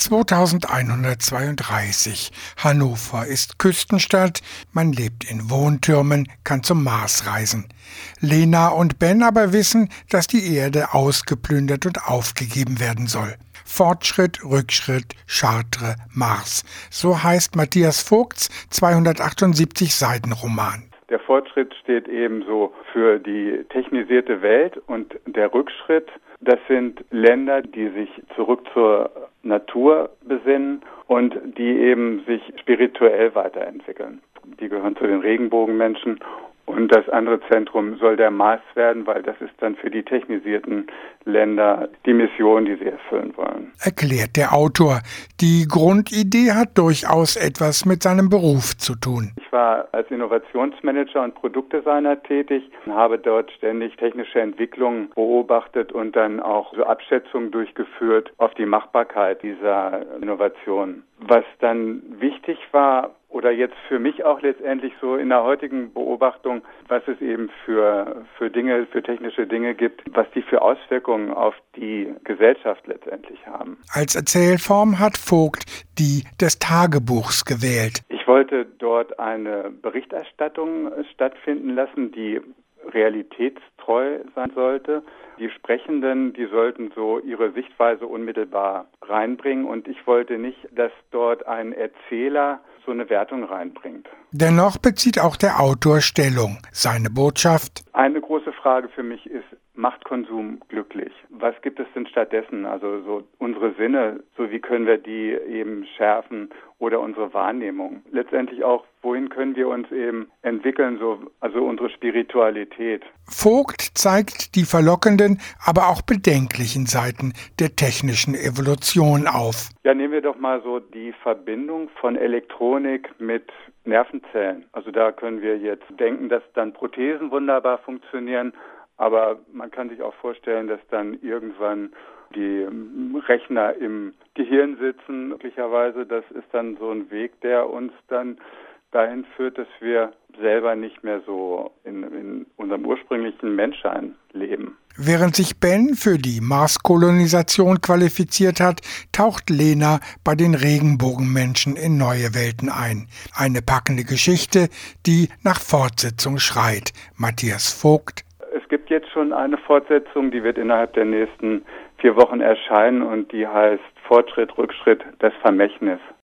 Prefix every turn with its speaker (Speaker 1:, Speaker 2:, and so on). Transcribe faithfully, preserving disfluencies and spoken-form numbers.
Speaker 1: zweitausendeinhundertzweiunddreißig. Hannover ist Küstenstadt, man lebt in Wohntürmen, kann zum Mars reisen. Lena und Ben aber wissen, dass die Erde ausgeplündert und aufgegeben werden soll. Fortschritt, Rückschritt, Chartres, Mars. So heißt Matthias Vogts zweihundertachtundsiebzig Seiten Roman.
Speaker 2: Der Fortschritt steht ebenso für die technisierte Welt und der Rückschritt, das sind Länder, die sich zurück zur Natur besinnen und die eben sich spirituell weiterentwickeln. Die gehören zu den Regenbogenmenschen. Und das andere Zentrum soll der Mars werden, weil das ist dann für die technisierten Länder die Mission, die sie erfüllen wollen.
Speaker 1: Erklärt der Autor. Die Grundidee hat durchaus etwas mit seinem Beruf zu tun.
Speaker 2: Ich war als Innovationsmanager und Produktdesigner tätig, habe dort ständig technische Entwicklungen beobachtet und dann auch so Abschätzungen durchgeführt auf die Machbarkeit dieser Innovation. Was dann wichtig war, oder jetzt für mich auch letztendlich so in der heutigen Beobachtung, was es eben für, für Dinge, für technische Dinge gibt, was die für Auswirkungen auf die Gesellschaft letztendlich haben.
Speaker 1: Als Erzählform hat Vogt die des Tagebuchs gewählt.
Speaker 2: Ich wollte dort eine Berichterstattung stattfinden lassen, die realitätstreu sein sollte. Die Sprechenden, die sollten so ihre Sichtweise unmittelbar reinbringen und ich wollte nicht, dass dort ein Erzähler so eine Wertung reinbringt.
Speaker 1: Dennoch bezieht auch der Autor Stellung. Seine Botschaft:
Speaker 2: Eine große Frage für mich ist, macht Konsum glücklich? Was gibt es denn stattdessen? Also so unsere Sinne, so wie können wir die eben schärfen oder unsere Wahrnehmung? Letztendlich auch, wohin können wir uns eben entwickeln, so also unsere Spiritualität?
Speaker 1: Vogt zeigt die verlockenden, aber auch bedenklichen Seiten der technischen Evolution auf.
Speaker 2: Ja, nehmen wir doch mal so die Verbindung von Elektronik mit Nervenzellen. Also da können wir jetzt denken, dass dann Prothesen wunderbar funktionieren. Aber man kann sich auch vorstellen, dass dann irgendwann die Rechner im Gehirn sitzen. Möglicherweise, das ist dann so ein Weg, der uns dann dahin führt, dass wir selber nicht mehr so in, in unserem ursprünglichen Menschsein leben.
Speaker 1: Während sich Ben für die Marskolonisation qualifiziert hat, taucht Lena bei den Regenbogenmenschen in neue Welten ein. Eine packende Geschichte, die nach Fortsetzung schreit. Matthias Vogt.
Speaker 2: Es gibt jetzt schon eine Fortsetzung, die wird innerhalb der nächsten vier Wochen erscheinen und die heißt Fortschritt, Rückschritt, das Vermächtnis.